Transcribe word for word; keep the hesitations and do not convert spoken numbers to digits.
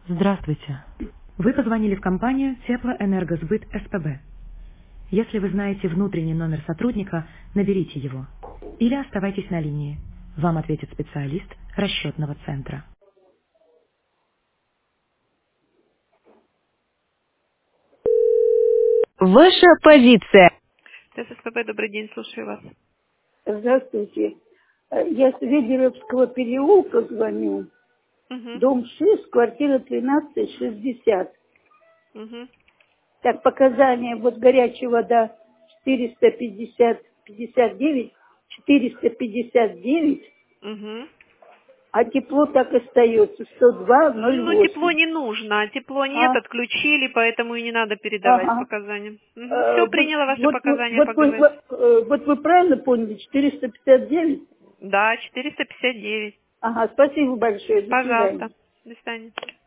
Здравствуйте. Вы позвонили в компанию Теплоэнергосбыт СПБ. Если вы знаете внутренний номер сотрудника, наберите его. Или оставайтесь на линии. Вам ответит специалист расчетного центра. Ваша позиция. ТССПБ, добрый день, слушаю вас. Здравствуйте. Э, Я с Ведеровского переулка звоню. Угу, Дом шесть, квартира тринадцать шестьдесят. угу, Так, показания. Вот горячая вода четыреста пятьдесят пятьдесят девять, четыреста пятьдесят девять, угу. а тепло так остается сто два ноль Ну, тепло восемь. не нужно, тепло нет, А, отключили, поэтому и не надо передавать ага. показания. Угу, Э, все, Вот, приняла ваши вот, вы- показания, вот, вы, поговорим. вот, э, вот вы правильно поняли, четыреста пятьдесят девять? Да, четыреста пятьдесят девять. Ага, спасибо большое, до свидания. Пожалуйста. До свидания.